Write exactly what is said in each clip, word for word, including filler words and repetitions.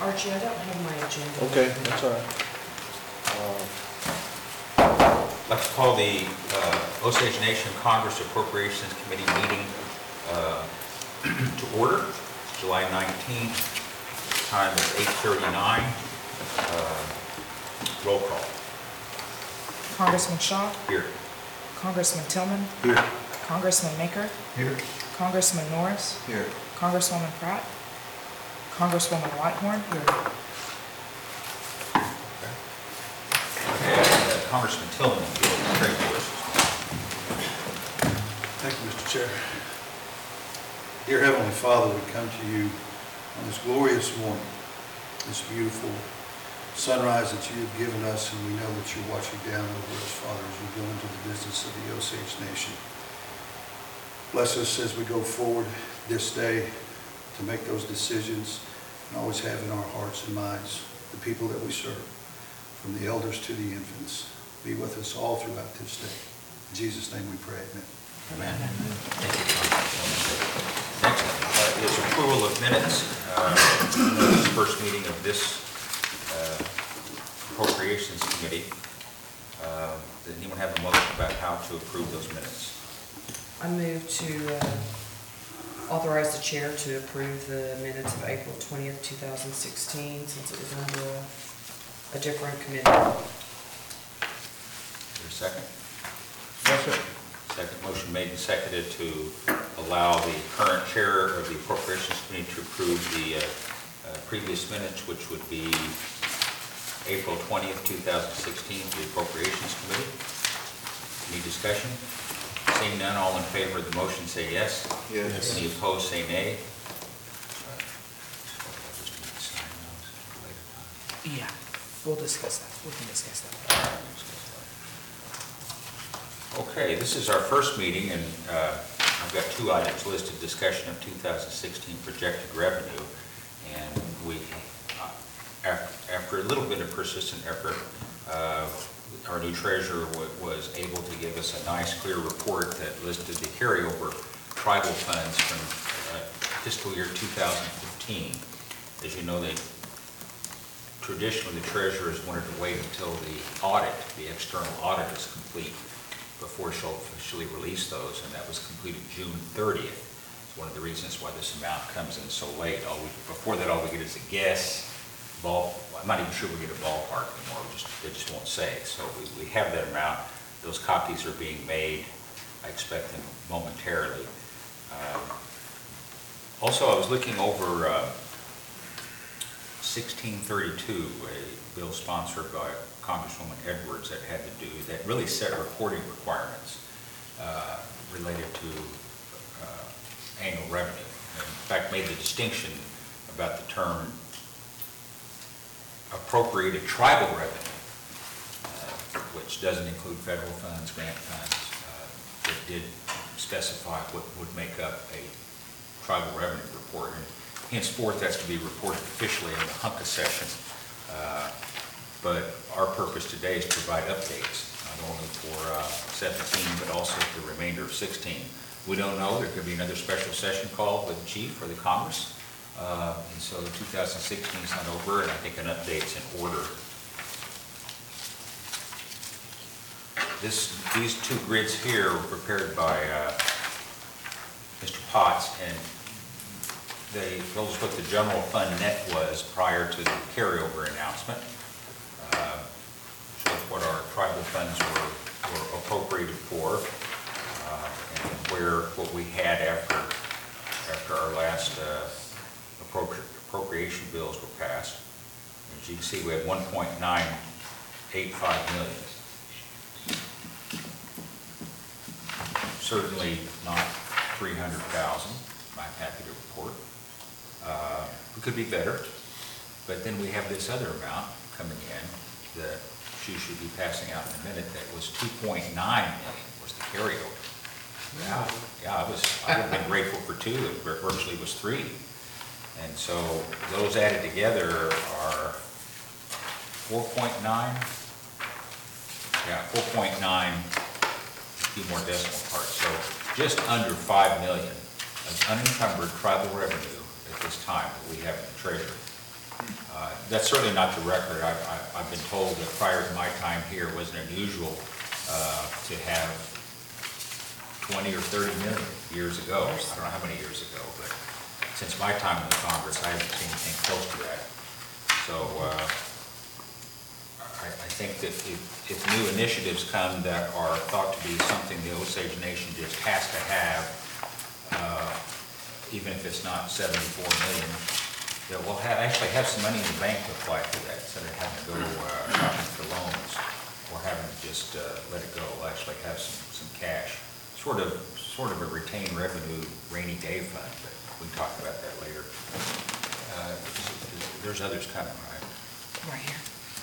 Archie, I don't have my agenda. Okay, that's all right. Uh, I'd like to call the uh, Osage Nation Congress Appropriations Committee meeting uh, to order, July nineteenth, time is eight thirty-nine. Uh, roll call. Congressman Shaw, Here. Congressman Tillman, Here. Congressman Maker, Here. Congressman Norris, Here. Congresswoman Pratt, Congresswoman Whitehorn, Okay, uh, Congressman Tillman, if you'll trade yours. Thank you, Mister Chair. Dear Heavenly Father, we come to you on this glorious morning, this beautiful sunrise that you have given us, and we know that you're watching down over us, Father, as we go into the business of the Osage Nation. Bless us as we go forward this day to make those decisions and always have in our hearts and minds the people that we serve, from the elders to the infants. Be with us all throughout this day. In Jesus' name we pray, amen. Amen. Thank you, Congressman. Next uh, is approval of minutes. Uh, this is the first meeting of this uh, Appropriations Committee. Uh, does anyone have a motion about how to approve those minutes? I move to uh, authorize the chair to approve the minutes of April twentieth, two thousand sixteen, since it was under a, a different committee. Is there a second? Second. Second. Motion made and seconded to allow the current chair of the Appropriations Committee to approve the uh, uh, previous minutes, which would be April twentieth, two thousand sixteen, to the Appropriations Committee. Any discussion? Seeing none, all in favor of the motion say yes. Yes. Any opposed say nay. Yeah, we'll discuss that. We can discuss that. Okay, this is our first meeting, and uh, I've got two items listed: discussion of two thousand sixteen projected revenue, and we, uh, after, after a little bit of persistent effort, uh, our new treasurer was able to give us a nice, clear report that listed the carryover tribal funds from uh, fiscal year two thousand fifteen. As you know, they traditionally the treasurers wanted to wait until the audit, the external audit, is complete before she'll officially release those, and that was completed June thirtieth. It's one of the reasons why this amount comes in so late. All we, before that, all we get is a guess. Ball, I'm not even sure we get a ballpark anymore. We just, they just won't say. So we, we have that amount. Those copies are being made. I expect them momentarily. Um, also, I was looking over uh, sixteen thirty-two, a bill sponsored by Congresswoman Edwards that had to do, that really set reporting requirements uh, related to uh, annual revenue. And in fact, made the distinction about the term appropriated tribal revenue, uh, which doesn't include federal funds, grant funds. Uh, it did specify what would make up a tribal revenue report, and henceforth that's to be reported officially in the Hunka session. Uh, but our purpose today is to provide updates, not only for uh, seventeen, but also for the remainder of sixteen. We don't know, there could be another special session called with the chief or the Congress. Uh, and so two thousand sixteen is not over, and I think an update's in order. This, these two grids here were prepared by uh, Mister Potts, and they told us what the general fund net was prior to the carryover announcement. Uh, showed what our tribal funds were, were appropriated for, uh, and where what we had after after our last uh, appropriation bills were passed. As you can see, we had one point nine eight five million. Certainly not three hundred thousand, I'm happy to report. Uh, we could be better, but then we have this other amount coming in that she should be passing out in a minute that was two point nine million was the carryover. Yeah, yeah, I was, I would have been grateful for two, it virtually was three. And so those added together are four point nine, yeah, four point nine, a few more decimal parts. So just under five million of unencumbered tribal revenue at this time that we have in the treasury. Uh, Uh, That's certainly not the record. I've, I've- I've been told that prior to my time here, it wasn't unusual uh, to have twenty or thirty million years ago. I don't know how many years ago, but since my time in the Congress, I haven't seen anything close to that. So uh, I, I think that if, if new initiatives come that are thought to be something the Osage Nation just has to have, uh, even if it's not seventy-four million, that we'll have, actually have some money in the bank to apply for that, instead of having to go uh, shopping for loans or having to just uh, let it go. We'll actually have some, some cash, sort of, sort of a retained revenue rainy day fund, but we can talk about that later. Uh, There's others coming, right? Right here.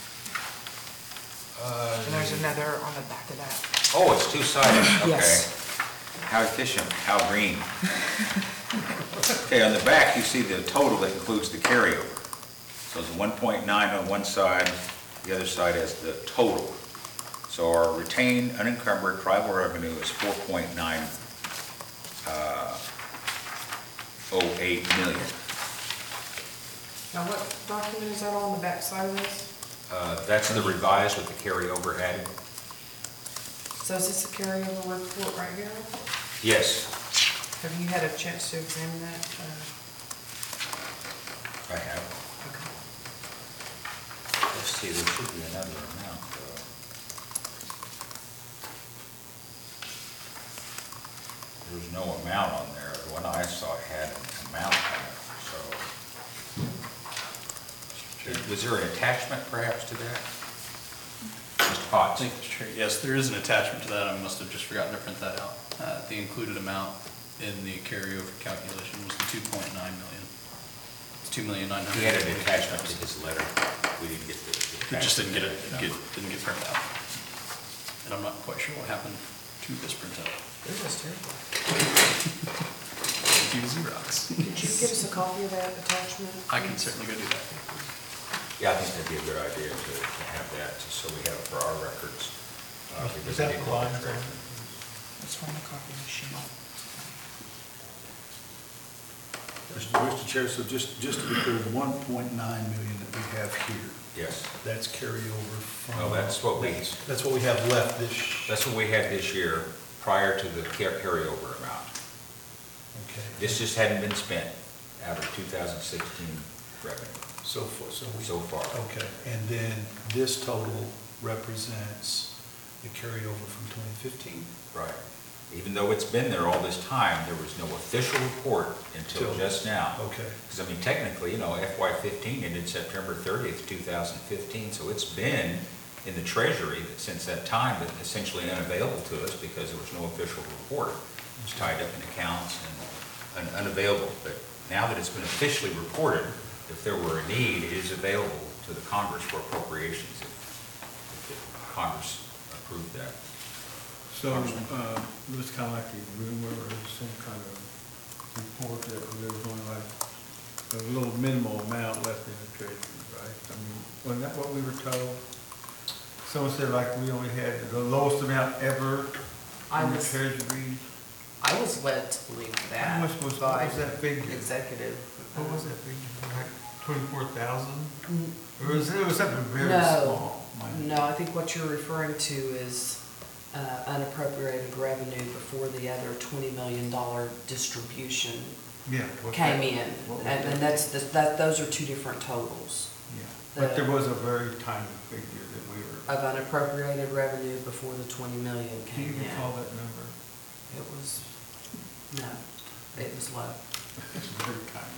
Uh, And there's another on the back of that. Oh, it's two-sided, okay. Yes. How efficient, how green. Okay, on the back, you see the total that includes the carryover. So it's one point nine on one side, the other side has the total. So our retained unencumbered tribal revenue is four point nine oh eight million. Now, what document is that on the back side of this? Uh, That's the revised with the carryover added? So is this a carryover report right here? Yes, Have you had a chance to examine that? uh, I have. Okay. Let's see, there should be another amount, though. There's no amount on there. The one I saw had an amount on it, so. Was there an attachment perhaps to that? Mister I Potts? think, Mister Chair, yes, there is an attachment to that. I must have just forgotten to print that out. Uh, The included amount in the carryover calculation was the two point nine million. It's two million nine hundred. He had an attachment to his letter. We didn't get the. the It just didn't get it, attachment. get- didn't get printed out. And I'm not quite sure what happened to this printout. It was terrible. Thank you, Xerox. Could you give us a copy of that attachment? I can certainly go do that. Yeah, I think that'd be a good idea to, to have that, just so we have it for our records. uh, because Is that we didn't the line? go through. It's from the copy machine. Mister Chair, so just, just to be clear, the one point nine million that we have here, Yes, that's carryover from. no, that's what we, That's what we have left this, that's what we had this year prior to the car- carryover amount. okay. This just hadn't been spent out of two thousand sixteen revenue So far, so we. so far. Okay, and then this total represents the carryover from twenty fifteen? Right. Even though it's been there all this time, there was no official report until Till- just now. Okay. Because, I mean, technically, you know, F Y fifteen ended September thirtieth, two thousand fifteen, so it's been in the treasury since that time, but essentially unavailable to us because there was no official report. It was tied up in accounts and un- unavailable. But now that it's been officially reported, if there were a need, it is available to the Congress for appropriations if if the Congress approved that. So, uh, it was kind of like a rumor or some kind of report that there was only like a little minimal amount left in the treasury, right? I mean, wasn't that what we were told? Someone said like we only had the lowest amount ever I in the was- treasury. I was led to believe that. How much was- by what was that figure? Executive. What was that figure, like twenty-four thousand? N- Or was it, it was something very No, small? minute. no, I think what you're referring to is uh, unappropriated revenue before the other twenty million dollar distribution Yeah. what came that- in. what was And that? and that's, the- that, those are two different totals Yeah, but the- there was a very tiny figure that we were, of unappropriated revenue before the twenty million do came you in. recall that number? It was, no, it was low. It's very tiny.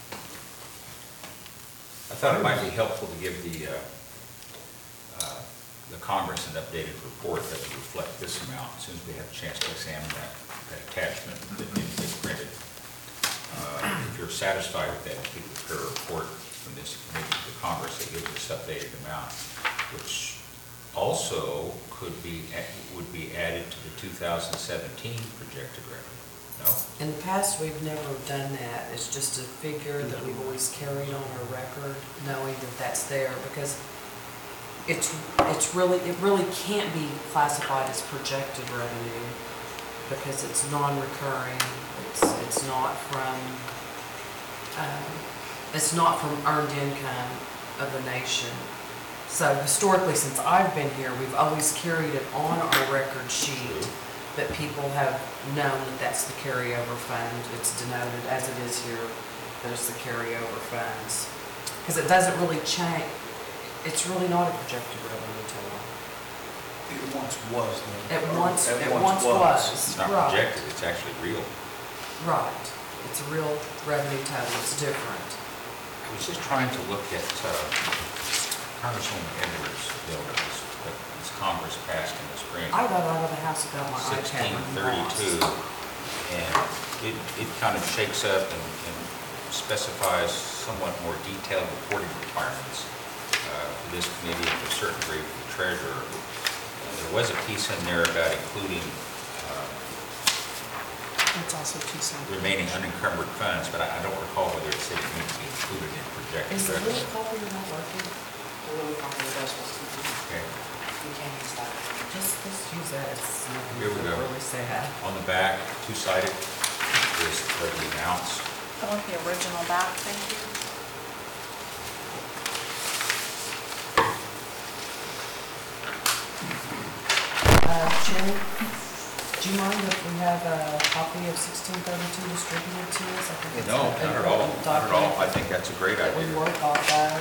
I thought it might be helpful to give the, uh, uh, the Congress an updated report that would reflect this amount, as soon as we have a chance to examine that, that attachment that didn't get printed. Uh, If you're satisfied with that, if you prepare a report from this committee to Congress that gives this updated amount, which also could be, would be added to the two thousand seventeen projected revenue, no? In the past, we've never done that. It's just a figure that we've always carried on our record, knowing that that's there, because it's, it's really, it really can't be classified as projected revenue, because it's non-recurring, it's, it's not from, um, it's not from earned income, of the nation. So historically, since I've been here, we've always carried it on our record sheet that people have known that that's the carryover fund. It's denoted as it is here, that it's the carryover funds. Because it doesn't really change, it's really not a projected revenue total. It once was, though. It once, It it once was, It's not right, projected, it's actually real. right. It's a real revenue total, it's different. I was just trying to look at uh, Congresswoman Edwards' bill that was, that this Congress passed in the spring. I got out of the house and got my iPad sixteen when you thirty-two, lost. and it, it kind of shakes up and and specifies somewhat more detailed reporting requirements uh, for this committee and to a certain degree for the treasurer. Uh, There was a piece in there about including uh, It's also two cents. remaining unencumbered funds, but I I don't recall whether it said it needs to be included in projected Is the revenue. little copy not working? The little copy of those was, Okay. you can't use that. Just, just use that, it's nothing Here we go. really sad. On the back, two-sided, is for the amounts. I want the original back, thank you. Uh, Jenny, do you mind if we have a copy of sixteen thirty-two distributed to us? I think it's No, an not at all, important not at all. I document think that's a great that we idea. work off of.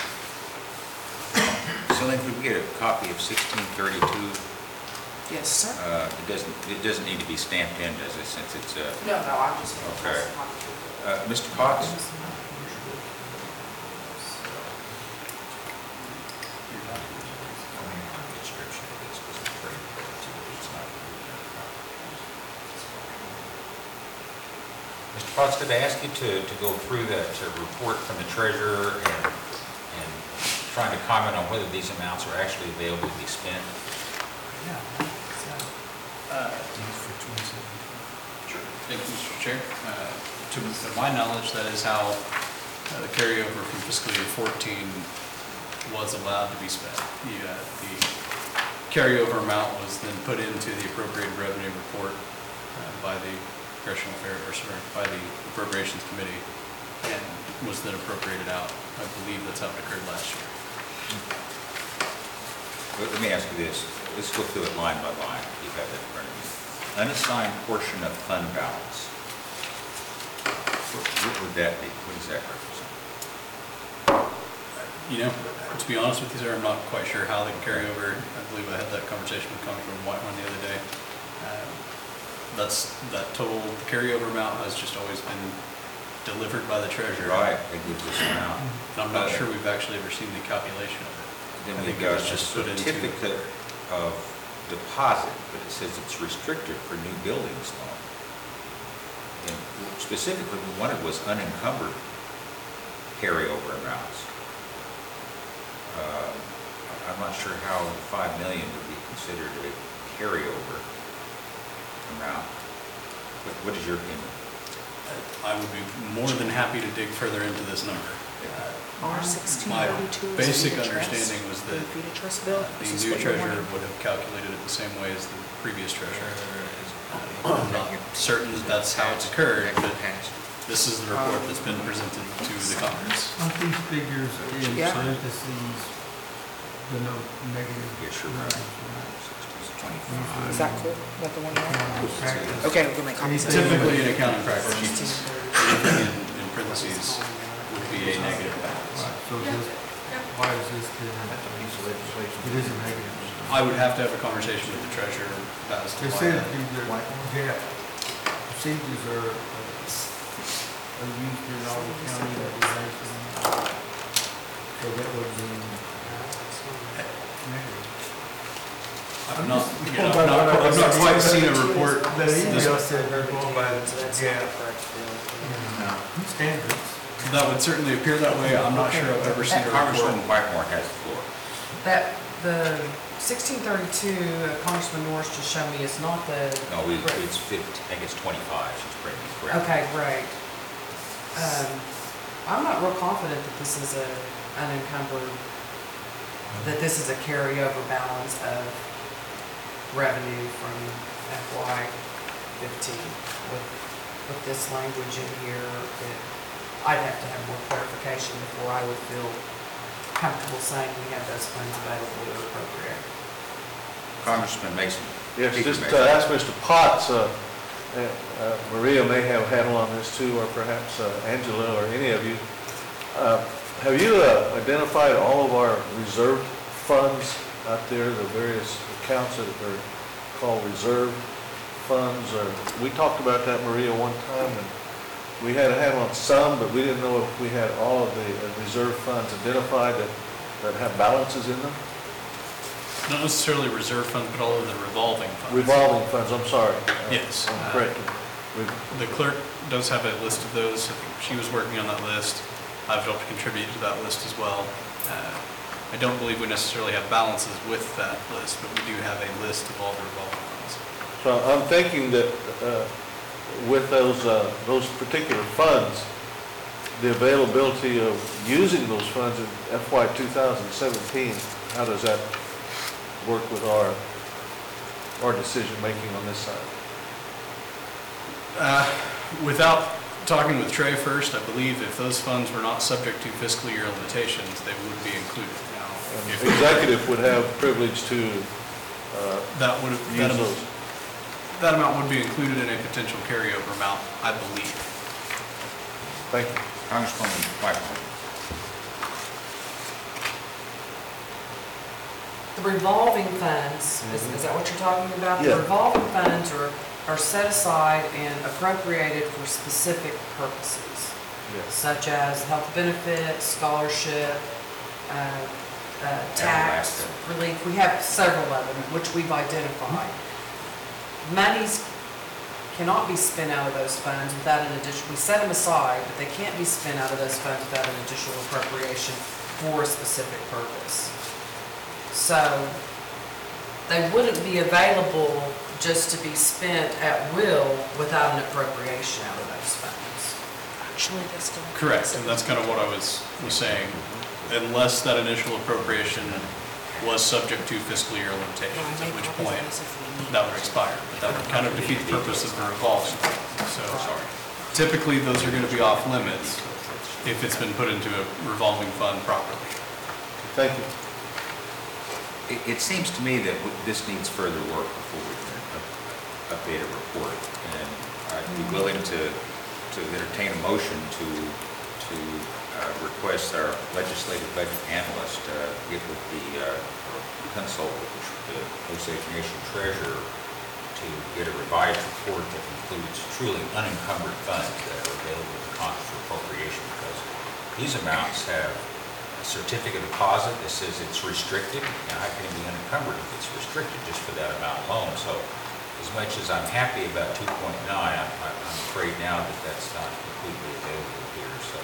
So then could we get a copy of sixteen thirty-two? Yes, sir. Uh, It doesn't, it doesn't need to be stamped in, does it, since it's, uh, No, no, I'm just. Okay. uh, Mister Potts? Mister Potts, did I ask you to, to go through that uh, report from the treasurer and, and trying to comment on whether these amounts are actually available to be spent? Yeah, so, Uh, Sure. Thank you, Mister Chair. Uh, To to my knowledge, that is how uh, the carryover from fiscal year fourteen was allowed to be spent. The uh, the carryover amount was then put into the appropriated revenue report uh, by the Congressional Affairs, or sorry, by the Appropriations Committee, and was then appropriated out. I believe that's how it occurred last year. Let let me ask you this, let's go through it line by line, you have that in front of you. Unassigned portion of fund balance. What what would that be? What does that represent? You know, to be honest with you, sir, I'm not quite sure how the carryover, I believe I had that conversation with Congressman Whiteman the other day. Um, That's, that total carryover amount has just always been delivered by the treasurer. Right, they give this amount. And I'm not sure we've actually ever seen the calculation of it. Then I we've think it got was a just put into- certificate of deposit, but it says it's restricted for new buildings loan. And specifically, we wanted was unencumbered carryover amounts. Uh, I'm not sure how the five million would be considered a carryover amount. What, what is your opinion? I would be more than happy to dig further into this number. R sixteen My thirty-two is basic a trust. understanding was that Would it be the trust Uh, bill? The Is this new what you're treasurer wanting? would have calculated it the same way as the previous treasurer. I'm not certain that that's how it's occurred, but this is the report that's been presented to the Congress. Aren't these figures in Yeah. parentheses, the no negative? Yes, sure. numbers, right? twenty-five. Is that cool? Is that the one you want? Uh, practice. Okay, we'll make copies. Anything- Typically, in accounting practice, anything in in parentheses would be a negative balance. Right, so this, why is this, the- it is a negative? I would have to have a conversation with the treasurer about as to It why says that. these are, gap procedures are, uh, are used in all the county regulations. So that would be negative. I've not, you know, I've not, I've not quite seen a report. That email this- said they're going by the gap standards. That would certainly appear that way. I'm not sure I've ever seen a report. Congresswoman Whitemore has the floor. that, the sixteen thirty-two, Congressman Norris just showed me is not the. No, we, it's fifty, I think it's twenty-five, she's bringing it correct. Okay, great. Um, I'm not real confident that this is a unencumbered, that this is a carryover balance of revenue from F Y fifteen. With, with this language in here, it, I'd have to have more clarification before I would feel comfortable saying we have those funds available to appropriate. Congressman Mason. Yes, Speaker just Mason. to ask Mister Potts, uh, uh, uh, Maria may have a handle on this too, or perhaps uh, Angela or any of you. Uh, Have you uh, identified all of our reserved funds out there, the various accounts that are called reserve funds? Or we talked about that, Maria, one time, and we had a handle on some, but we didn't know if we had all of the uh, reserve funds identified that, that have balances in them. Not necessarily reserve funds, but all of the revolving funds. Revolving funds, I'm sorry. Uh, Yes. I'm correct. We've- The clerk does have a list of those. She was working on that list. I've helped contribute to that list as well. Uh, I don't believe we necessarily have balances with that list, but we do have a list of all the revolving funds. So I'm thinking that uh, with those, uh, those particular funds, the availability of using those funds in F Y two thousand seventeen, how does that work with our, our decision-making on this side? Uh, Without talking with Trey first, I believe if those funds were not subject to fiscal year limitations, they would be included. Now, And if the executive would have privilege to uh, that would, that use amount, those. that amount would be included in a potential carryover amount, I believe. Thank you. Congresswoman Whitmore. The revolving funds, is, is that what you're talking about? The Yeah. revolving funds are, are set aside and appropriated for specific purposes, Yes. such as health benefits, scholarship, uh, uh, tax Alaska. relief. We have several of them, which we've identified. Monies cannot be spent out of those funds without an addition, we set them aside, but they can't be spent out of those funds without an additional appropriation for a specific purpose. So they wouldn't be available just to be spent at will without an appropriation out of those funds. Actually, that's still. Correct, and that's kind of what I was, was saying. Unless that initial appropriation was subject to fiscal year limitations, at which point that would expire. But that would kind of defeat the purpose of the revolving fund. So typically, those are going to be off limits if it's been put into a revolving fund properly. Thank you. It, it seems to me that w- this needs further work before we can up- update a report. And I'd be willing to, to entertain a motion to, to uh, request our legislative budget analyst uh, get with the, uh, or consult with the Osage Nation treasurer to get a revised report that includes truly unencumbered funds that are available to Congress for appropriation, because these amounts have a certificate of deposit that says it's restricted. Now, how can it be unencumbered if it's restricted just for that amount alone? So as much as I'm happy about two point nine, I'm, I'm afraid now that that's not completely available here. So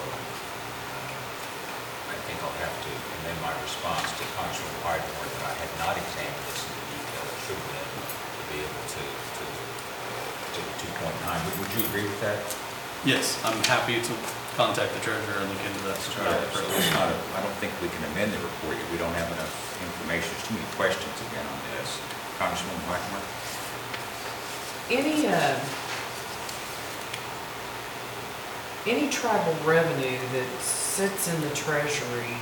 uh, I think I'll have to amend my response to Congressman Whitmore that I had not examined this in detail. It should have been to be able to, to, to two point nine. Would, would you agree with that? Yes, I'm happy to contact the treasurer and look into that. So it's not, a- I don't think we can amend the report if we don't have enough information. There's too many questions again on this. Congressman Whitmore? Any, uh, any tribal revenue that sits in the treasury,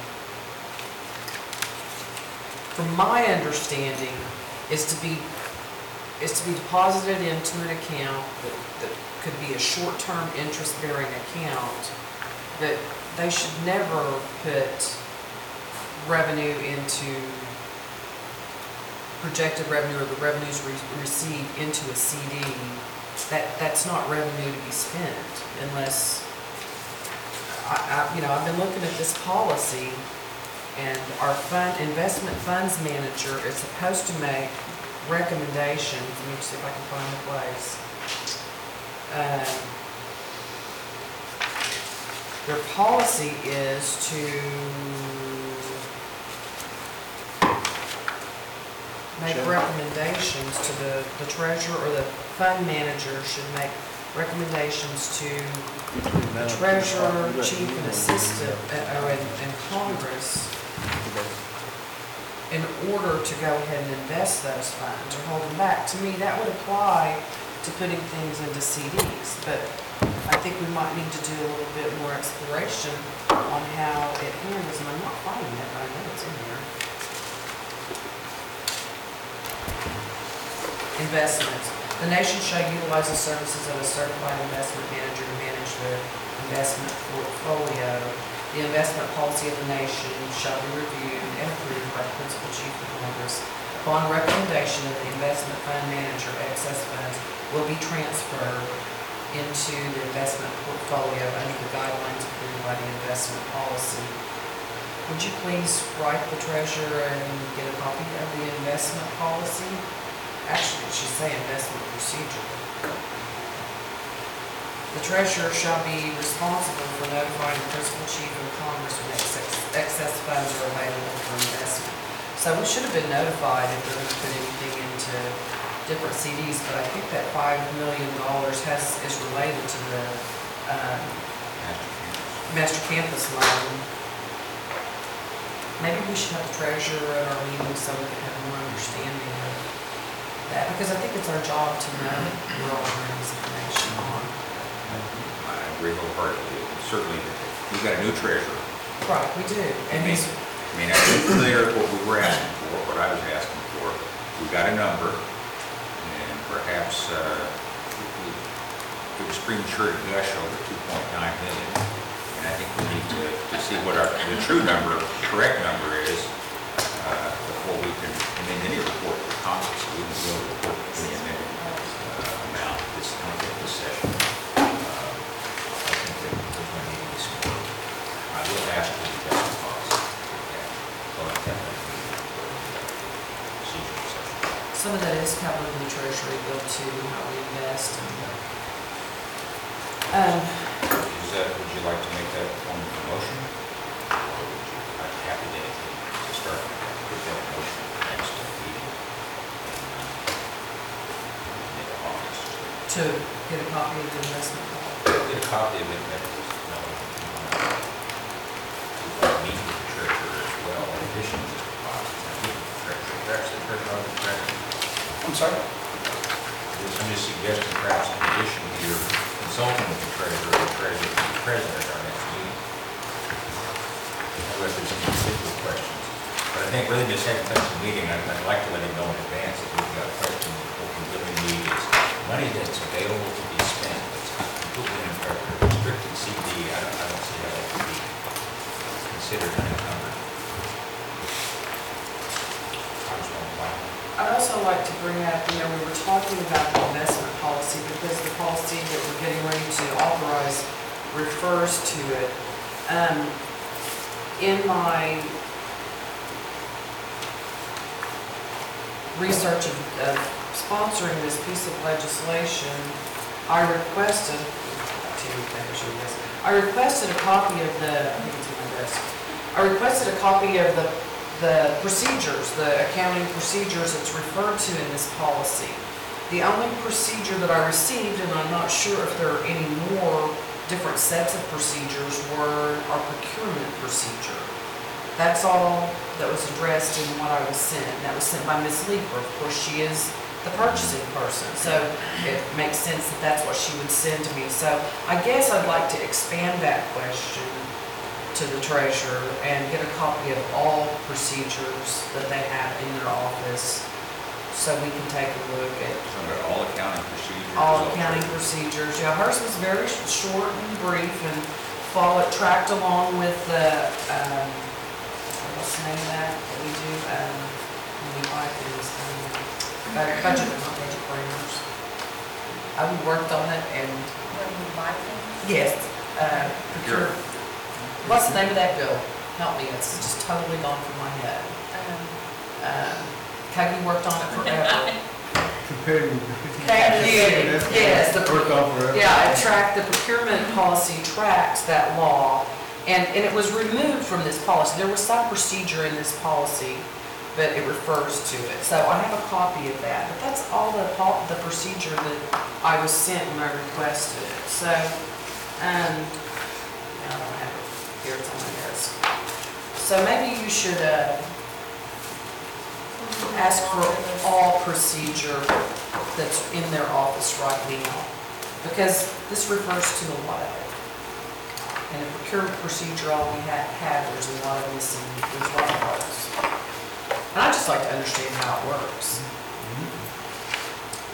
from my understanding, is to be, is to be deposited into an account that, that could be a short-term interest-bearing account, but they should never put revenue into projected revenue or the revenues re- received into a C D. That, that's not revenue to be spent unless, I, I, you know, I've been looking at this policy, and our fund, investment funds manager is supposed to make recommendations. Let me see if I can find the place. Um, Their policy is to make Check. recommendations to the, the treasurer, or the fund manager should make recommendations to Between now the and treasurer, two o'clock, chief, and assistant, uh, or in, in Congress, in order to go ahead and invest those funds or hold them back. To me, that would apply to putting things into C Ds, but I think we might need to do a little bit more exploration on how it handles, and I'm not finding it right investments. The nation shall utilize the services of a certified investment manager to manage the investment portfolio. The investment policy of the nation shall be reviewed and approved by the principal chief of Congress. Upon recommendation of the investment fund manager, excess funds will be transferred into the investment portfolio under the guidelines approved by the investment policy. Would you please write the treasurer and get a copy of the investment policy? Actually, it should say investment procedure. The treasurer shall be responsible for notifying the principal chief of Congress when excess, excess funds are available for investment. So we should have been notified if they're going to put anything into different C Ds, but I think that five million dollars has, is related to the um, Master Campus loan. Maybe we should have the treasurer at our meeting so we can have more understanding of that, because I think it's our job to know where all of this information on. I agree wholeheartedly. Certainly, we've got a new treasurer. Right, we do. And he's, I mean, I'm familiar with what we were asking for, what I was asking for. We got a number, and perhaps uh, it was premature to gush over two point nine million. And I think we need to, to see what our, the true number, correct number is, uh, before we can amend any report to Congress. So we can go report any amended uh, amount this, I don't think this session. Uh, I think that we're going to need this more. I will ask for the investment policy. some of that is covered in the treasury bill too, how we invest and, um, Is that, would you like to make that form of a motion? Or would you, I'm happy to, to start with that motion next meeting. Make a office. to get a copy of the investment policy. Get a copy of it, that is, no, to meet with the treasurer as well, in addition to the policy. I meet with the treasurer, perhaps the treasurer or the treasurer. I'm sorry? I'm just suggesting perhaps in addition to your consulting with the treasurer, the treasurer, the president at our next meeting. Unless there's any particular questions. But I think really just having such a meeting, I'd, I'd like to let him know in advance that we've got questions. What we really need is money that's available to be spent, that's completely in a restricted C D. I don't, I don't see how that can be considered unencumbered. Congressman Biden. I'd also like to bring up, you know, we were talking about the investment policy because the policy that we're getting ready to authorize refers to it. Um, in my research of, of sponsoring this piece of legislation, I requested, I requested a copy of the, I think it's in my desk. I requested a copy of the the procedures, the accounting procedures that's referred to in this policy. The only procedure that I received, and I'm not sure if there are any more different sets of procedures, were our procurement procedure. That's all that was addressed in what I was sent. That was sent by Miz Leeper. Of course, she is the purchasing person, so it makes sense that that's what she would send to me. So I guess I'd like to expand that question to the treasurer and get a copy of all procedures that they have in their office, so we can take a look at Talking about all accounting procedures. all accounting procedures. Yeah, hers was very short and brief and followed, tracked along with the, um, what's the name of that that we do, um, when we buy things, um, budget, not budget planners. I worked on it and, When you buy things? yes, uh, procure. What's the name of that bill? Help me, it's just totally gone from my head. Um, Um, Peggy worked on it forever. Comparing. Thank you, yes, the, Worked on forever. yeah, it tracked, the procurement policy tracks that law, and, and it was removed from this policy. There was some procedure in this policy, but it refers to it. So I have a copy of that, but that's all the, pol- the procedure that I was sent when I requested it. So, um, I don't have it here, it's on my desk. So maybe you should, uh, ask for all procedure that's in their office right now, because this refers to a lot of it. And the procurement procedure, all we had, had, there's a lot of missing, there's a lot of parts. And I'd just like to understand how it works.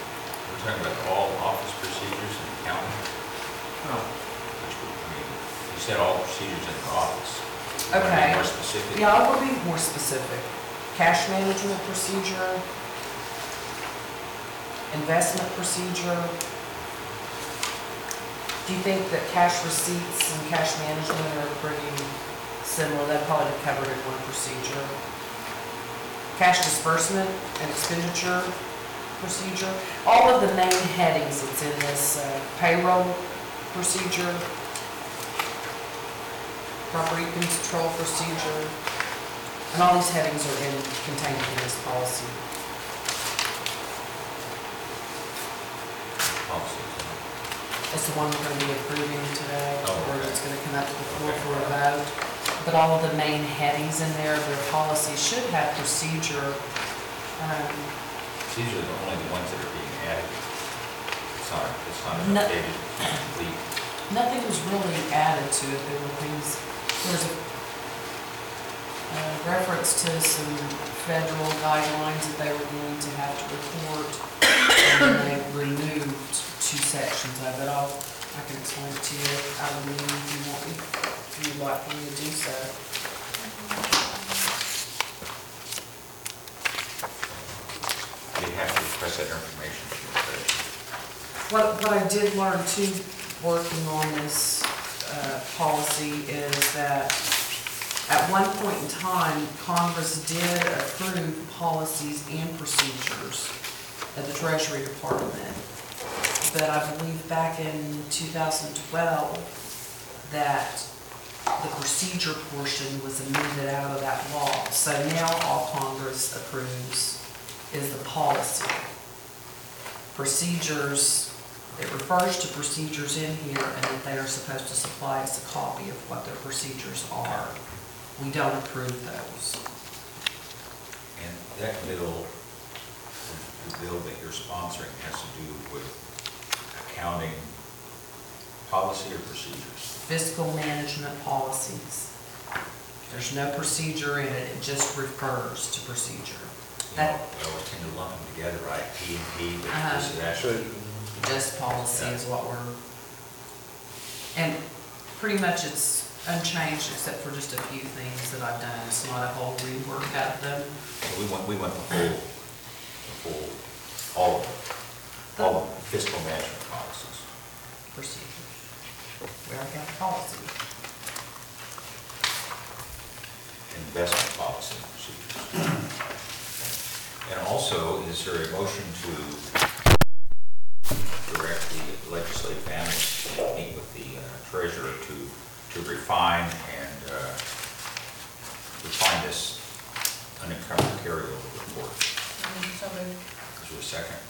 talking about all office procedures in the county? Oh. Which would, I mean, you said all procedures in the office. You wanna be Okay. More specific? Yeah, I will be more specific. Cash management procedure, investment procedure. Do you think that cash receipts and cash management are pretty similar? They'd probably be covered in one procedure. Cash disbursement and expenditure procedure. All of the main headings that's in this uh, payroll procedure, property control procedure, and all these headings are in, contained in this policy. Policies. It's the one we're gonna be approving today, Oh, or okay. it's gonna come up to the floor Okay. for a vote. But all of the main headings in there, their policy should have procedure. Um, These are the only the ones that are being added. It's not, it's not an No. updated, complete. Nothing was really added to it. There were things, there was a uh, reference to some federal guidelines that they were going to have to report, and then they removed two sections of it. I'll, I can explain it to you out of the meeting if you want me, if you'd like for me to do so. They have to request that information from the treasurer. What, what I did learn too, working on this uh, policy, is that at one point in time, Congress did approve policies and procedures at the Treasury Department. But I believe back in two thousand twelve, that the procedure portion was amended out of that law. So now all Congress approves is the policy. Procedures, it refers to procedures in here, and that they are supposed to supply us a copy of what their procedures are. We don't approve those. And that bill, the bill that you're sponsoring has to do with accounting policy or procedures? Fiscal management policies. There's no procedure in it, it just refers to procedure. You know, That, I always tend to lump them together, right? P and P, but Uh-huh. this is actually, just policy is what we're, and pretty much it's unchanged except for just a few things that I've done. It's not a whole rework out of them. we want, we want the full, the full, all of them, all of them, fiscal management policies. Procedures. We already got the policy. Investment policy and procedures. And also, is there a motion to direct the legislative analyst to meet with the uh, treasurer to, to refine and uh, refine this unencumbered carryover report? Is there a second?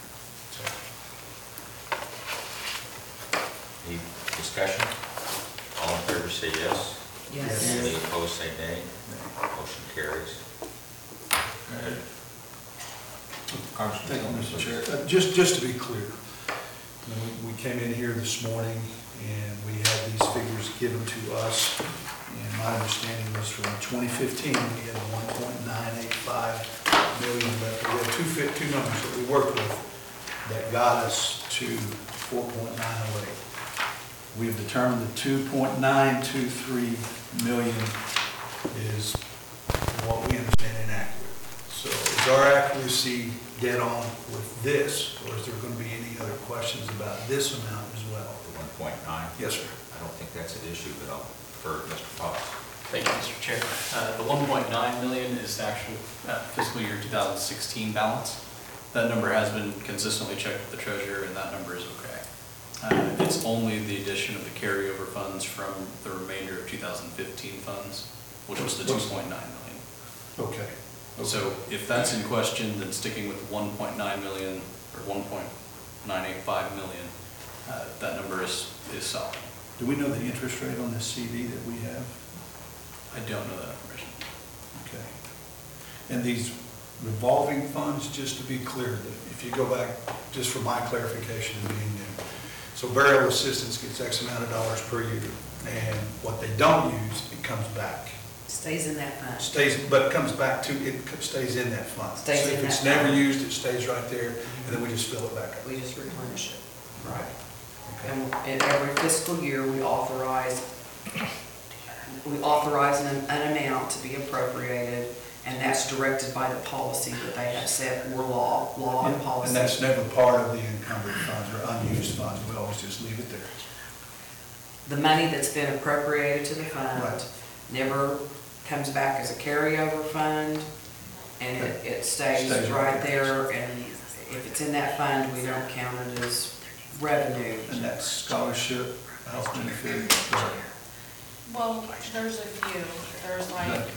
Any discussion? All in favor say yes. Yes. Any opposed say nay. Motion carries. Good. Thank you, Mister Chair. Uh, Just, just to be clear, you know, we- we came in here this morning and we had these figures given to us. And my understanding was from twenty fifteen, we had one point nine eight five million, but we had two, fi- two numbers that we worked with that got us to four point nine oh eight. We've determined that two point nine two three million is what we understand inaccurate. So is our accuracy dead on with this, or is there going to be any other questions about this amount as well? The one point nine? Yes, sir. I don't think that's an issue, but I'll defer to Mister Potts. Thank you, Mister Chair. Uh, The one point nine million is the actual uh, fiscal year two thousand sixteen balance. That number has been consistently checked with the treasurer, and that number is okay. Uh, It's only the addition of the carryover funds from the remainder of two thousand fifteen funds, which was the two point nine million. Okay. So if that's in question, then sticking with one point nine million or one point nine eight five million, uh, that number is, is solid. Do we know the interest rate on this C D that we have? I don't know that information. Okay. And these revolving funds, just to be clear, if you go back, just for my clarification and being new, so burial assistance gets X amount of dollars per year, and what they don't use, it comes back. Stays in that fund. Stays, but it comes back to, it stays in that fund. Stays So in if it's that never fund. used, it stays right there, and then we just fill it back up. We just replenish it. Right. And and every fiscal year, we authorize, we authorize an, an amount to be appropriated, and that's directed by the policy that they have set, or law, law and policy. And that's never part of the encumbered funds or unused funds, we always just leave it there. The money that's been appropriated to the fund Right. never comes back as a carryover fund, and it, it stays Stays right right there, and if it's in that fund, we don't count it as revenue. And that's scholarship, health benefit, Well, there's a few, there's like.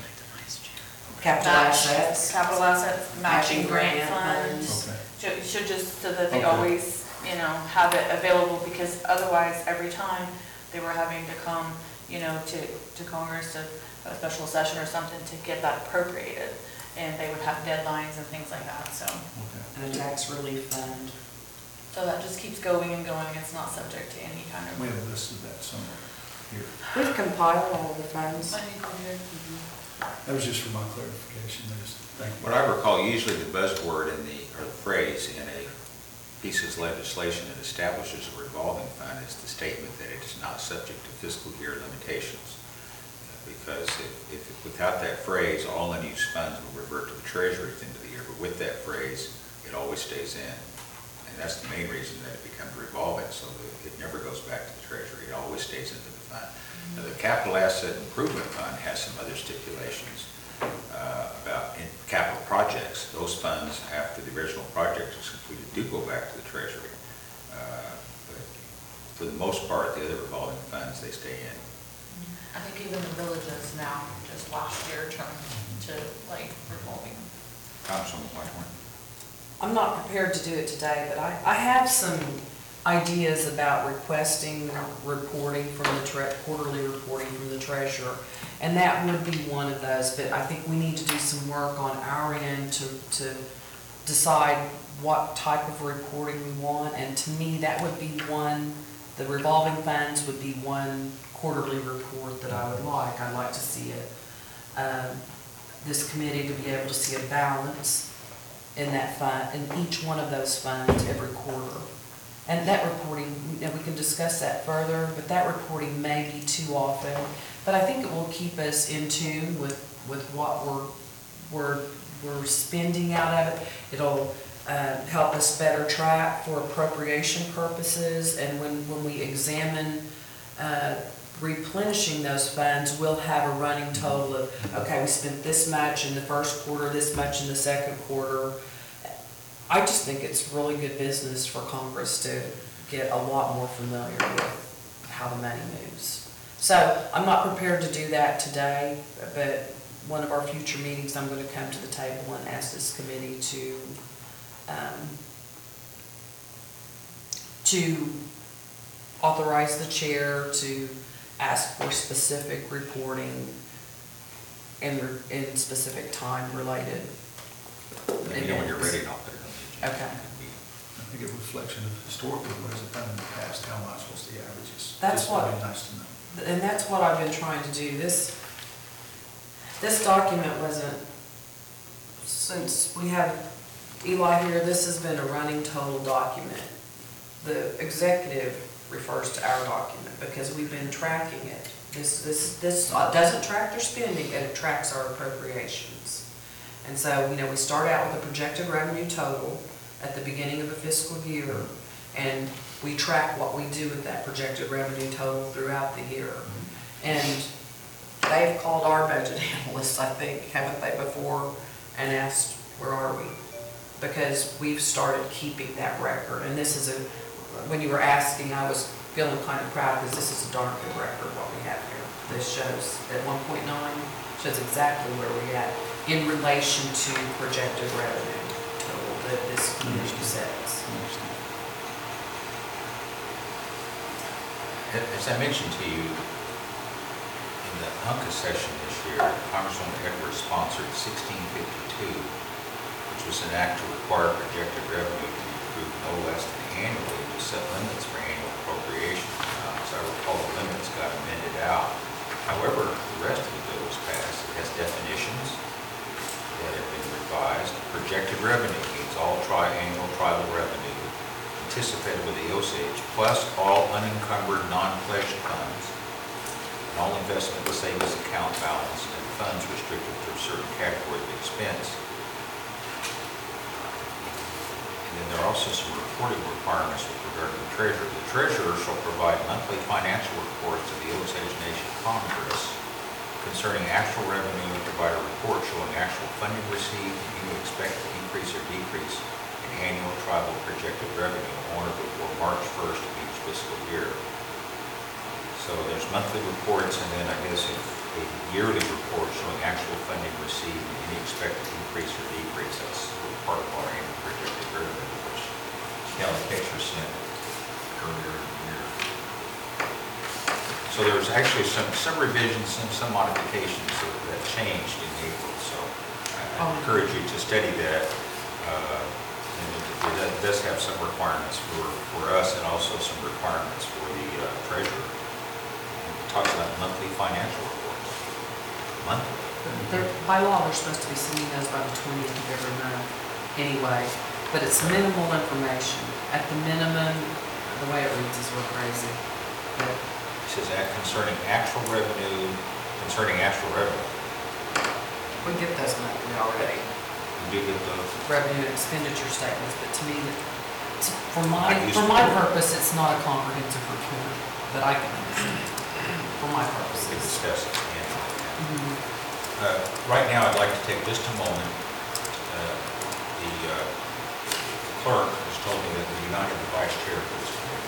Capital match- assets. Capital assets, matching grant grant funds. okay. Should, should just, so that they Okay. always, you know, have it available, because otherwise, every time they were having to come, you know, to, to Congress, to a special session or something to get that appropriated, and they would have deadlines and things like that, so. Okay. And a tax relief fund. So that just keeps going and going, it's not subject to any kind We of. have listed that somewhere here. We've compiled all the funds. I need to hear. That was just for my clarification, I just, thank you. What I recall, usually the buzzword in the, or the phrase in a piece of legislation that establishes a revolving fund is the statement that it is not subject to fiscal year limitations. Because if, if, without that phrase, all unused funds will revert to the treasury at the end of the year, but with that phrase, it always stays in. And that's the main reason that it becomes revolving, so that it never goes back to the treasury, it always stays into the fund. Now, the capital asset improvement fund has some other stipulations uh, about in capital projects. Those funds, after the original project is completed, do go back to the treasury. Uh, But for the most part, the other revolving funds, they stay in. I think even the villages now, just last year, turned to like revolving. Councilman Whitehorn? I'm not prepared to do it today, but I, I have some ideas about requesting reporting from the, tre- quarterly reporting from the treasurer. And that would be one of those, but I think we need to do some work on our end to, to decide what type of reporting we want. And to me, that would be one, the revolving funds would be one quarterly report that I would like. I'd like to see it, um, this committee to be able to see a balance in that fund, in each one of those funds every quarter. And that reporting, you know, we can discuss that further, but that reporting may be too often. But I think it will keep us in tune with, with what we're, we're, we're spending out of it. It'll uh, help us better track for appropriation purposes, and when, when we examine uh, replenishing those funds, we'll have a running total of, okay, we spent this much in the first quarter, this much in the second quarter. I just think it's really good business for Congress to get a lot more familiar with how the money moves. So I'm not prepared to do that today, but one of our future meetings, I'm going to come to the table and ask this committee to um, to authorize the chair to ask for specific reporting in, in specific time related. Let me know when you're ready, and I'll put it on the agenda. Okay. I think a reflection of historically what has it done in the past, how much was the averages? That's Just what- would be nice to know. And that's what I've been trying to do. This, this document wasn't, since we have Eli here, this has been a running total document. The executive refers to our document because we've been tracking it. This, this, this doesn't track their spending, and it tracks our appropriations. And so, you know, we start out with a projected revenue total at the beginning of a fiscal year, and we track what we do with that projected revenue total throughout the year. And they've called our budget analysts, I think, haven't they, before, and asked, where are we? Because we've started keeping that record. And this is a, when you were asking, I was feeling kind of proud because this is a darn good record, what we have here. This shows at one point nine, shows exactly where we're at in relation to projected revenue total that this community sets. As I mentioned to you, in the UNCA session this year, Congresswoman Edwards sponsored sixteen fifty-two, which was an act to require projected revenue to be approved no less than annually to set limits for annual appropriations. Uh, As I recall, the limits got amended out However, the rest of the bill was passed. It has definitions that have been revised. Projected revenue means all triannual tribal revenue anticipated with the Osage, plus all unencumbered, non-pledged funds, and all investment with savings account balance, and funds restricted to a certain category of expense. And then there are also some reporting requirements with regard to the treasurer. The treasurer shall provide monthly financial reports to the Osage Nation Congress concerning actual revenue and provide a report showing actual funding received and any expected increase or decrease in annual tribal projected revenue on or before March first of each fiscal year. So there's monthly reports and then I guess a, a yearly report showing actual funding received and any expected increase or decrease. That's part of our annual projected revenue, which Kelly Pitcher sent earlier in the year. So there's actually some, some revisions and some modifications that, that changed in April. So I, I encourage you to study that. Uh, and it, it does have some requirements for, for us and also some requirements for the uh, treasurer. It talks about monthly financial reports. Monthly. They're, by law, they're supposed to be sending those by the twentieth of every month anyway, but it's minimal information. At the minimum, the way it reads is real crazy. But It says that concerning actual revenue, concerning actual revenue. we get those monthly already, You do get those? revenue and expenditure statements, but to me, that- to- for my, I used for to- my purpose, it's not a comprehensive report that I can understand, for my We purposes. discuss it. Yeah. Mhm. Uh, Right now, I'd like to take just a moment. Uh, The uh, clerk has told me that we do not have the vice chair for this committee.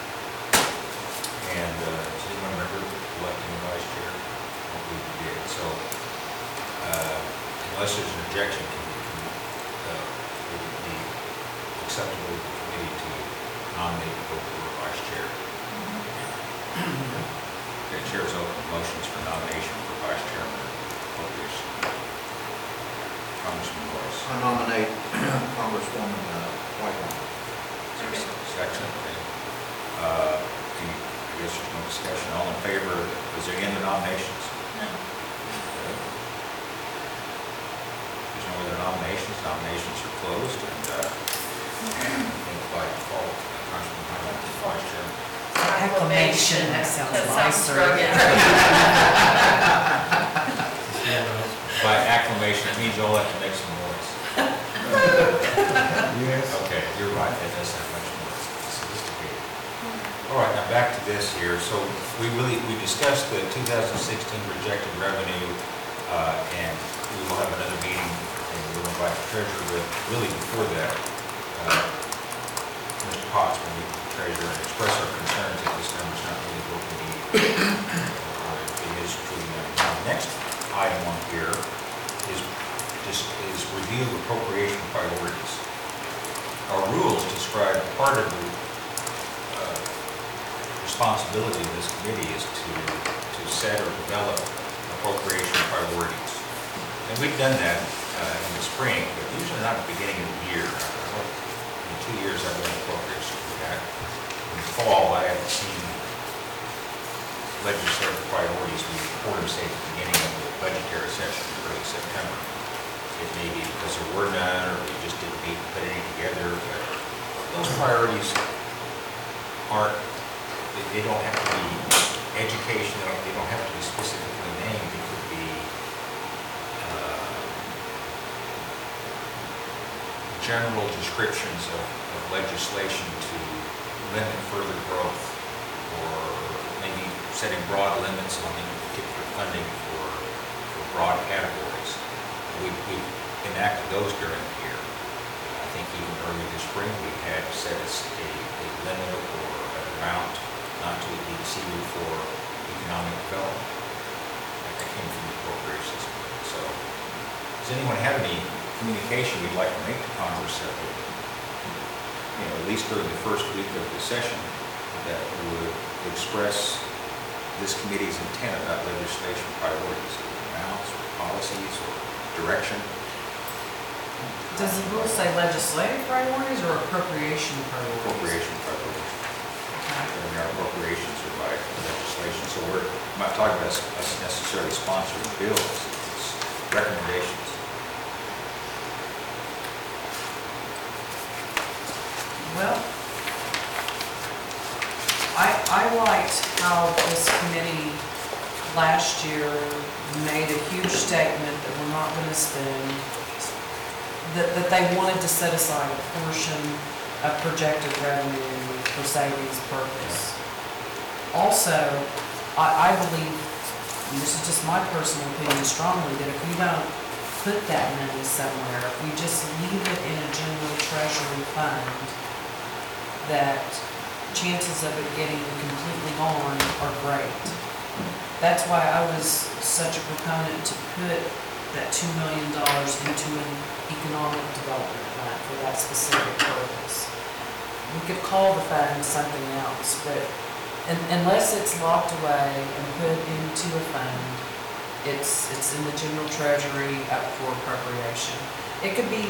And uh, does anyone remember electing a vice chair? I don't believe we did. So uh, unless there's an objection, can, can, uh, would it be acceptable to the committee to nominate the for a vice chair? Okay, chair's open motions for nomination for vice chairman of appropriation. Congressman Royce. I nominate Congresswoman uh, Whiteman. Section, okay. Uh, any- I guess there's no discussion. All in favor, is there any other nominations? No. Okay. There's no other nominations. Nominations are closed and, uh, I think by default, Congressman Highland is vice chairman. Acclamation, that sounds That sounds nicer. rugged. By acclamation, it means you all have to make some noise. Yes. Okay, you're right, that does sound much more sophisticated. All right, now back to this here. So we really, we discussed the two thousand sixteen projected revenue, uh, and we will have another meeting, and we'll invite the treasurer, but really before that, uh, Mister Potts will meet with the treasurer and express our concerns that this number's not really what we need. Or it is truly not. Now, the next item on here is just, is review of appropriation priorities. Our rules describe part of the uh, responsibility of this committee is to, to set or develop appropriation priorities. And we've done that uh, in the spring, but usually not at the beginning of the year. In two years I've done appropriation for that. In the fall, I haven't seen legislative priorities. We report them, say, at the beginning of the budgetary session in early September. It may be because there were none, or we just didn't meet and put any together, but those priorities aren't, they they don't have to be education, they don't, they don't have to be specifically named, it could be uh, general descriptions of, of legislation to limit further growth, or maybe setting broad limits on any particular funding for, for broad categories. We, we enacted those during the year. I think even early this spring, we had set us a, a limit or an amount not to be exceeded for economic development. That came from the appropriations committee. So, does anyone have any communication we'd like to make to Congress that would, you know, at least during the first week of the session, that would express this committee's intent about legislation priorities, amounts or policies or direction? Does the rule say legislative priorities or appropriation priorities? Appropriation priorities. Okay. I mean, our appropriations are by legislation, so we're I'm not talking about us us necessarily sponsoring bills, it's recommendations. Well, I, I liked how this committee last year made a huge statement that we're not gonna spend, that, that they wanted to set aside a portion of projected revenue for savings purpose. Also, I, I believe, and this is just my personal opinion strongly, that if we don't put that money somewhere, if we just leave it in a general treasury fund, that chances of it getting completely gone are great. That's why I was such a proponent to put that two million dollars into an economic development fund for that specific purpose. We could call the fund something else, but un- unless it's locked away and put into a fund, it's, it's in the general treasury up for appropriation. It could be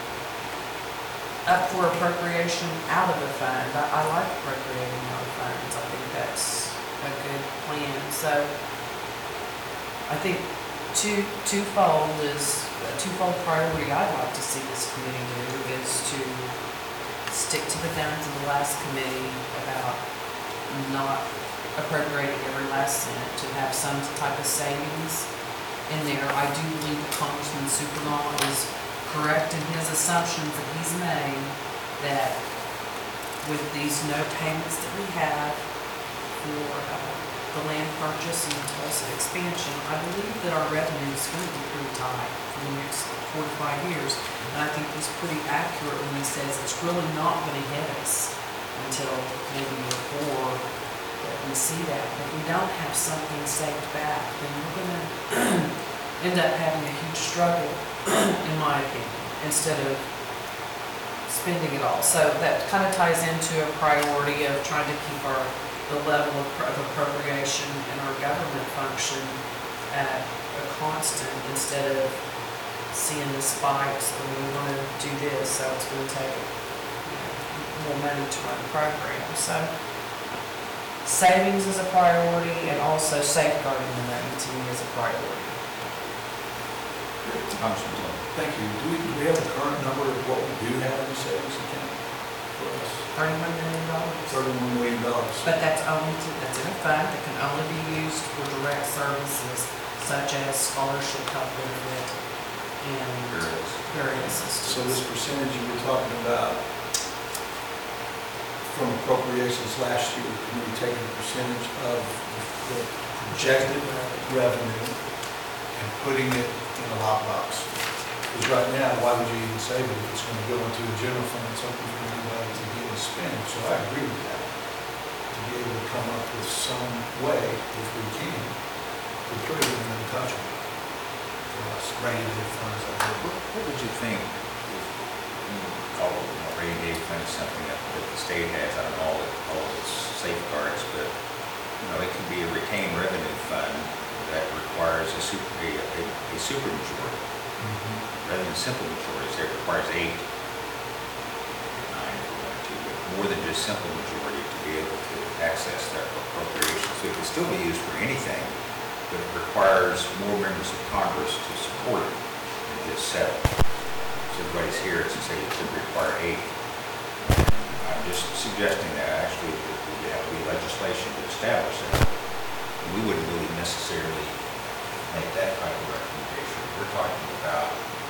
up for appropriation out of the fund. I, I like appropriating out of funds. I think that's a good plan. So I think two, twofold is, a twofold priority I'd like to see this committee do is to stick to the guns of the last committee about not appropriating every last cent, to have some type of savings in there. I do believe that Congressman Supernaw is correct in his assumptions that he's made, that with these no payments that we have for uh, the land purchase and the Tulsa expansion, I believe that our revenue is going to be pretty tight for the next four to five years. And I think he's pretty accurate when he says it's really not going to hit us until maybe year four that we see that. But if we don't have something saved back, then we're going to end up having a huge struggle, in my opinion, instead of spending it all. So that kind of ties into a priority of trying to keep our, the level of of appropriation in our government function at a constant, instead of seeing the spikes when we want to do this, so it's going to take, you know, more money to run the program. So savings is a priority, and also safeguarding the money to me is a priority. Congressman Tillman. Thank you. Do we, do we have a current number of what we do have in the savings account for us? Thirty-one million dollars. Thirty-one million dollars. But that's only to, that's in a fund that can only be used for direct services such as scholarship, health benefit, and burial assistance. So this percentage you were talking about from appropriations last year, can we take a percentage of the projected revenue and putting it in a lockbox? Because right now, why would you even save it if it's going to go into a general fund, something for anybody to be able to spend? So I agree with that. To be able to come up with some way, if we can, to put it in an untouchable for us, rainy day funds. I think. What what would you think, if you call it, you know, rainy day fund is something that that the state has, I don't know all it- all its safeguards, but, you know, it can be a retained revenue fund that requires a super, a, a a super majority, rather than simple majorities, it requires eight, nine, if you want to, but more than just simple majority to be able to access that appropriation. So it can still be used for anything, but it requires more members of Congress to support it than just seven. So everybody's here to say it could require eight. I'm just suggesting that actually that we have to be legislation to establish that. We wouldn't really necessarily make that type of recommendation. We're talking about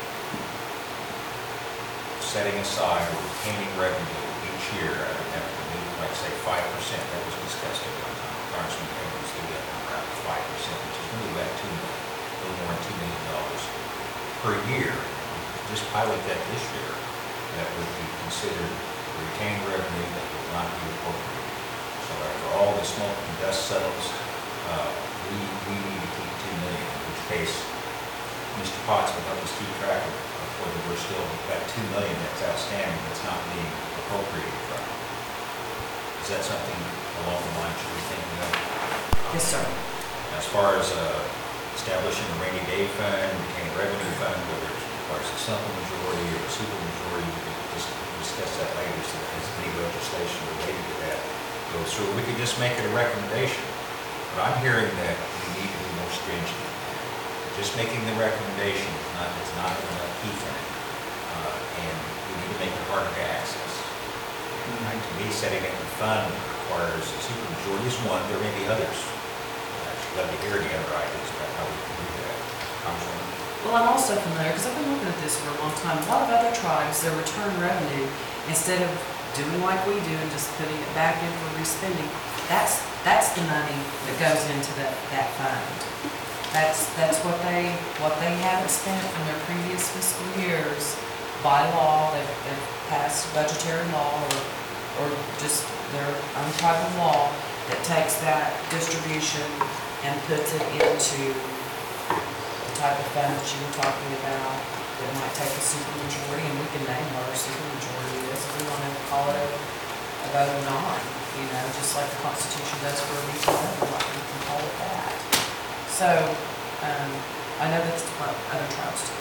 setting aside or retaining revenue each year, I would have to move, like say five percent, that was discussed at one time. Congressman Abrams threw that number out to five percent, which is really about two million, a little more than two million dollars per year. Just pilot that this year, that would be considered retained revenue that would not be appropriated. So after all the smoke and dust settles, uh, we, we need to keep two million, in which case Mister Potts would help us keep track of of whether we're still at two million that's outstanding that's not being appropriated from. Is that something along the lines you're thinking of? Yes, sir. As far as uh, establishing a rainy day fund, retained revenue fund, whether it requires a simple majority or a super majority, we can just discuss that later, so that there's any legislation related to that. But go through, we could just make it a recommendation. But I'm hearing that we need to be more stringent. Just making the recommendation is not, is not enough teeth in it. Uh, and we need to make it harder to access. And to me, setting up a fund requires a supermajority is one, there may be others. I'd love to hear any other ideas about how we can do that. Congresswoman? Well, I'm also familiar, because I've been looking at this for a long time, a lot of other tribes, their return revenue, instead of doing like we do and just putting it back in for respending, that's, that's the money that goes into that, that fund. That's, that's what they, what they haven't spent from their previous fiscal years by law, they've, they've passed budgetary law or, or just their own type of law that takes that distribution and puts it into the type of fund that you were talking about, that might take a supermajority, and we can name what our supermajority is, if we want to call it a, a vote or not, you know, just like the Constitution does for a regional government, we can call it that. So, um, I know that's what other tribes do.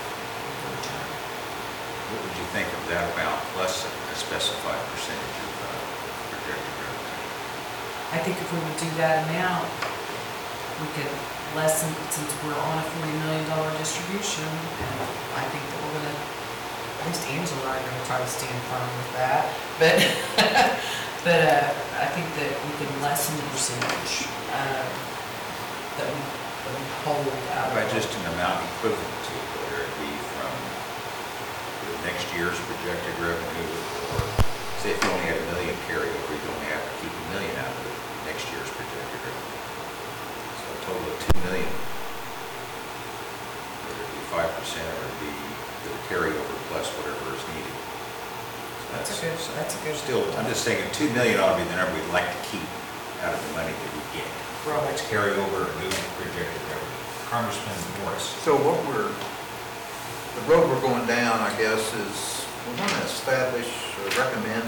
What would you think of that amount plus a specified percentage of uh, projected revenue? I think if we would do that amount, we could lessen, since we're on a forty million dollar distribution, and I think that we're gonna, at least Angela and I are gonna try to stand firm with that, but, but, uh, I think that we could lessen the percentage, uh, that we, that we hold out of. By just an amount equivalent to, whether it be from the next year's projected revenue, or say if you only had a million carryover, you only have to keep a million out of it, next year's projected revenue. So a total of two million. Whether it be five percent or it be the carryover plus whatever is needed. So That's a good, that's a good. Still, I'm just thinking two million ought to be the number we'd like to keep out of the money that we get. Right. It's carryover or new projected revenue. Congressman Morris. So what we're, the road we're going down, I guess, is we're going to establish or recommend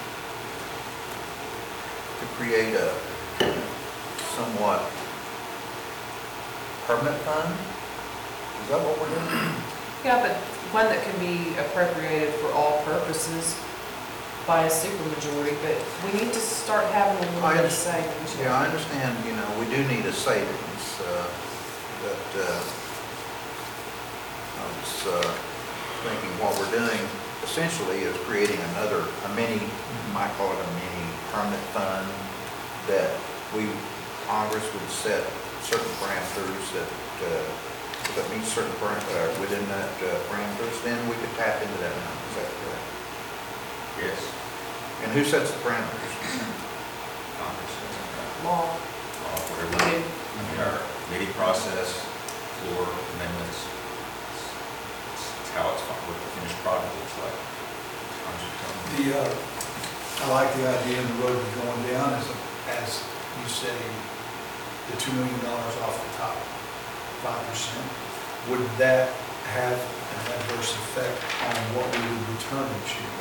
to create a somewhat permanent fund? Is that what we're doing? Yeah, but one that can be appropriated for all purposes by a supermajority, but we need to start having a little I bit of understand. savings. Yeah, I understand, you know, we do need a savings, uh, but uh, I was uh, thinking what we're doing essentially is creating another, a mini, you might call it a mini permanent fund that we, Congress would set certain parameters that, uh, that meet certain, param- uh, within that uh, parameters, then we could tap into that amount. Is that correct? Yes. And who sets the parameters? Congress. Law. Uh, Whatever, I mean, our committee process, floor amendments, it's it's how it's, what the finished product looks like. Congressman Tony? The, uh, I like the idea of the road we're going down as, a- as you say, the two million dollars off the top, five percent. Would that have an adverse effect on what we would return each year?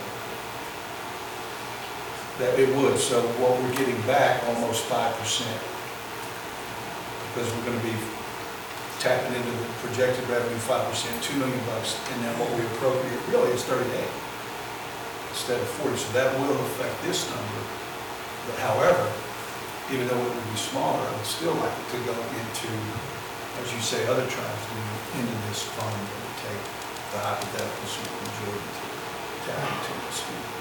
That it would, so what we're getting back, almost five percent. Because we're gonna be tapping into the projected revenue, five percent, two million bucks, and then what we appropriate really is thirty-eight instead of forty, so that will affect this number. But however, even though it would be smaller, I would still like it to go into, as you say, other tribes do, into this fund that would take the hypothetical supermajority to tap into this.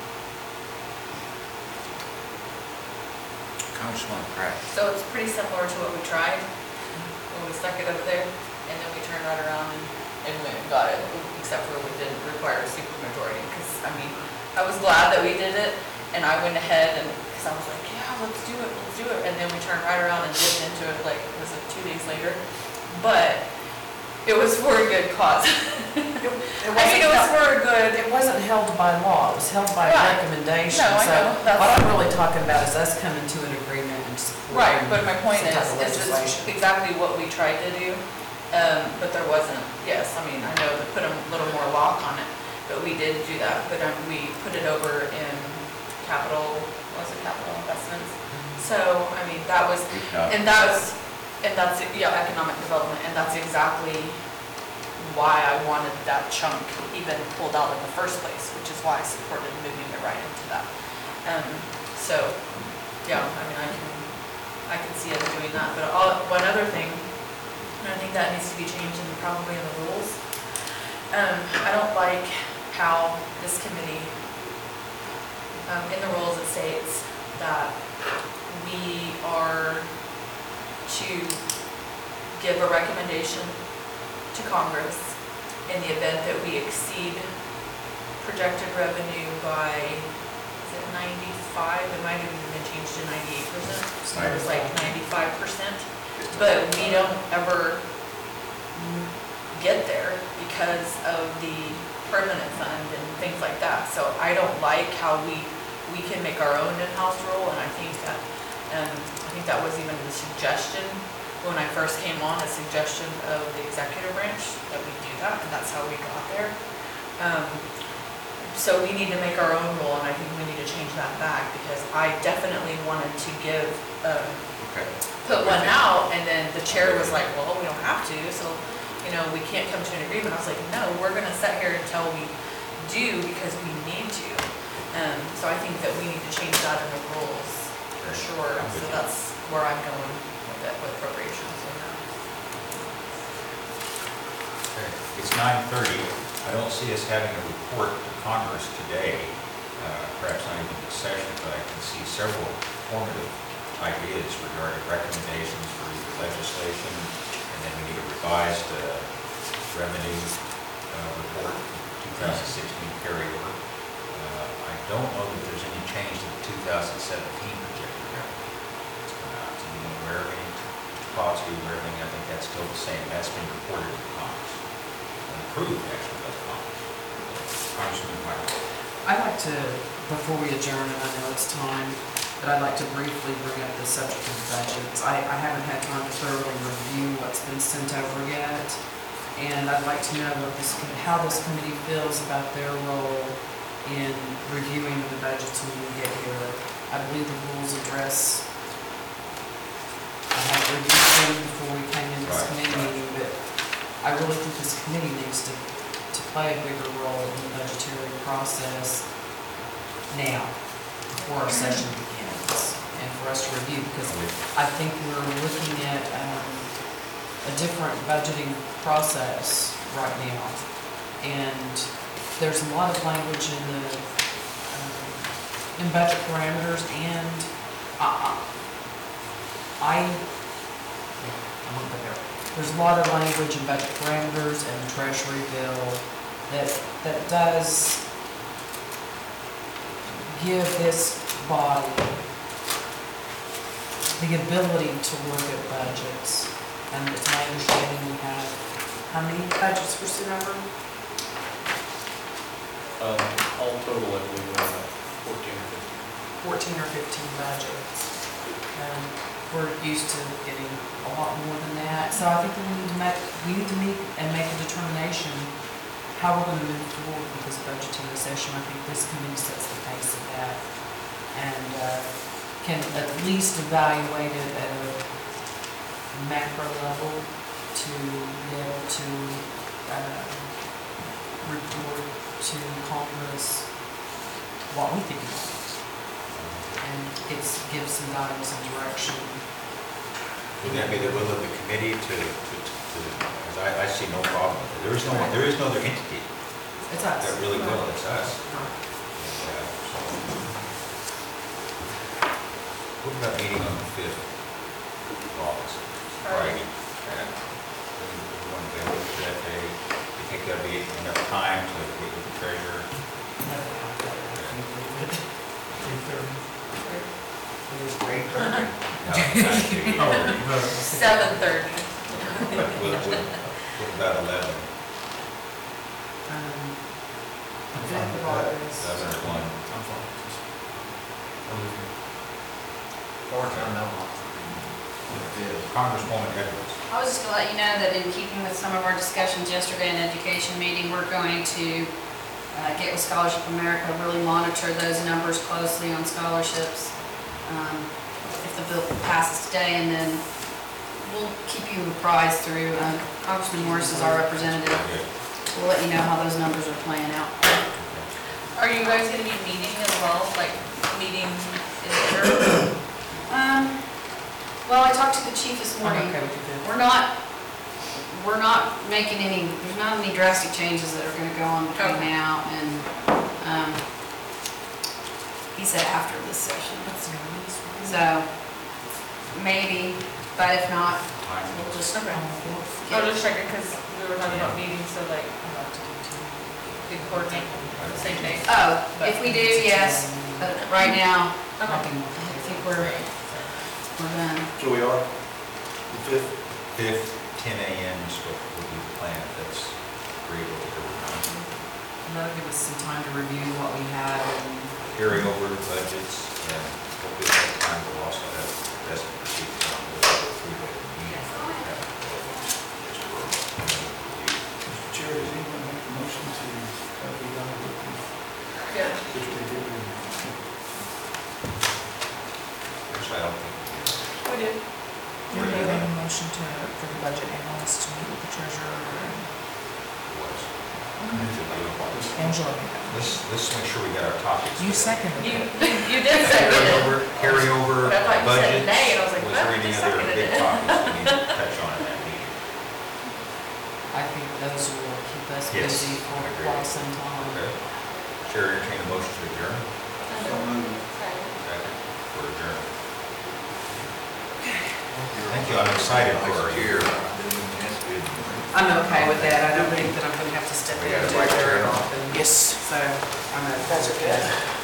Congressman Pratt. So it's pretty similar to what we tried, when we stuck it over there, and then we turned right around and, and went and got it, except for we didn't require a supermajority, because, I mean, I was glad that we did it, and I went ahead and, because I was like, yeah, let's do it, let's do it, and then we turned right around and dipped into it, like, was it two days later? But it was for a good cause. It I mean, it was wasn't- for a good, It wasn't held by law, it was held by Right. recommendation. No, I know, So that's- what I'm really talking about is us coming to an agreement and supporting. right, but my point some is, type of is it's legislation. exactly what we tried to do, um, but there wasn't, yes, I mean, I know to put a little more lock on it, but we did do that, but um, we put it over in capital, what was it, capital investments? So, I mean, that was, and that was, and that's, yeah, economic development, and that's exactly why I wanted that chunk even pulled out in the first place, which is why I supported moving it right into that. Um, so, yeah, I mean, I can, I can see us doing that, but all, one other thing, and I think that needs to be changed and probably in the rules. Um, I don't like how this committee, um, in the rules it states that we are to give a recommendation to Congress in the event that we exceed projected revenue by, is it ninety-five? It might have even been changed to ninety-eight percent. So it was like ninety-five percent. But we don't ever get there because of the permanent fund and things like that. So I don't like how we, we can make our own in-house rule, and I think that, um, I think that was even the suggestion when I first came on, a suggestion of the executive branch that we do that, and that's how we got there. Um, so we need to make our own rule, and I think we need to change that back, because I definitely wanted to give, um, Okay. put one out, and then the chair was like, well, we don't have to, so, you know, we can't come to an agreement. I was like, no, we're gonna sit here until we do, because we need to. Um, so I think that we need to change that in the rules, for sure. So that's where I'm going with it, with appropriations. Okay. It's nine thirty. I don't see us having a report to Congress today, uh, perhaps not even this session, but I can see several formative ideas regarding recommendations for either legislation, and then we need a revised uh, revenue uh, report, two thousand sixteen carryover. Uh, I don't know that there's any change to the two thousand seventeen projected revenue. It's come out. So you aware of any, positive aware of any? I think that's still the same. That's been reported to Congress, and approved actually by the Congress. Congressman Michael. I'd like to, before we adjourn, and I know it's time, but I'd like to briefly bring up the subject of budgets. I, I haven't had time to thoroughly review what's been sent over yet, and I'd like to know what this, how this committee feels about their role in reviewing the budgets when we get here. I believe the rules address, I have reviewed them before we came into this Right, committee right. meeting, but I really think this committee needs to, to play a bigger role in the budgetary process now, before our session begins, and for us to review, because I think we're looking at um, a different budgeting process right now. And there's a lot of language in the, um, in budget parameters, and I, I, I won't go there. There's a lot of language in budget parameters and the treasury bill that, that does give this body the ability to look at budgets. And it's my understanding we have, how many budgets for Cinema? Um, all total, I believe, uh, fourteen or fifteen. fourteen or fifteen budgets. Um, we're used to getting a lot more than that. So I think we need to make, we need to meet and make a determination how we're gonna move forward with this budgetary session. I think this committee sets the pace of that, and uh, can at least evaluate it at a macro level to be able to uh, report to Congress what we think about it, and it's give some guidance and direction. Would that be the will of the committee to, to, to, because I, I see no problem with it. There is no, there is no other entity It's us. that really will, it's us. Right. And, uh, so, What about meeting on the fifth of August, Friday? And everyone available for that day? You think that'd be enough time to get with the treasurer? No, not you. Seven thirty. What, what, what what about eleven? Um, I'm fifth fine of with that. August. Eleven or one? I'm fine. Congresswoman Edwards. I was just going to let you know that in keeping with some of our discussions yesterday in education meeting, we're going to uh, get with Scholarship America, really monitor those numbers closely on scholarships um, if the bill passes today, and then we'll keep you apprised through uh, Congressman Morris is our representative. Okay. We'll let you know how those numbers are playing out. Are you guys gonna be meeting as well, like meeting in here? Um, well, I talked to the chief this I'm morning. okay with you then. We're not, we're not making any, there's not any drastic changes that are gonna go on between Okay. now and, um, he said after this session. So, maybe, but if not, we'll just. Okay. I was just checking, because we were talking about meetings, so like, we coordinate on the same day. Oh, if we do, yes, but right now, Okay. I think we're, we're done. So we are, the fifth? Fifth, ten A M is what would be the plan, if that's agreeable to everyone. And that'll give us some time to review what we had and Carry over budgets, and hopefully at that time we'll also have best procedures on the three-way meeting. Mister Chair, does anyone make a motion to uh, be done with the, Yeah. which we did in Actually, I don't think. We did. You made a motion to, for the budget analyst to meet with the treasurer and It was. Angela. made that Let's, let's make sure we got our topics. motion. You seconded You, it. you, you did say Carry it. over, carry over But I thought you said budgets. nay, and I was like, Was well, there any you other seconded big it. topics we need to touch on in that meeting? I think those will keep us Yes, busy for I agree. quite some time. Okay. Chair, entertain a motion to adjourn. So moved. Second, for adjourn. Thank you, I'm excited for our year. I'm okay with that. I don't think that I'm gonna have to step We in got a and do white it very chair. often. Yes. So, I'm a, that's good.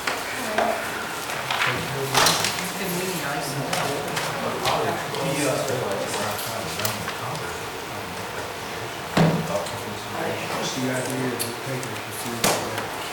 It's been really nice. The idea is to take it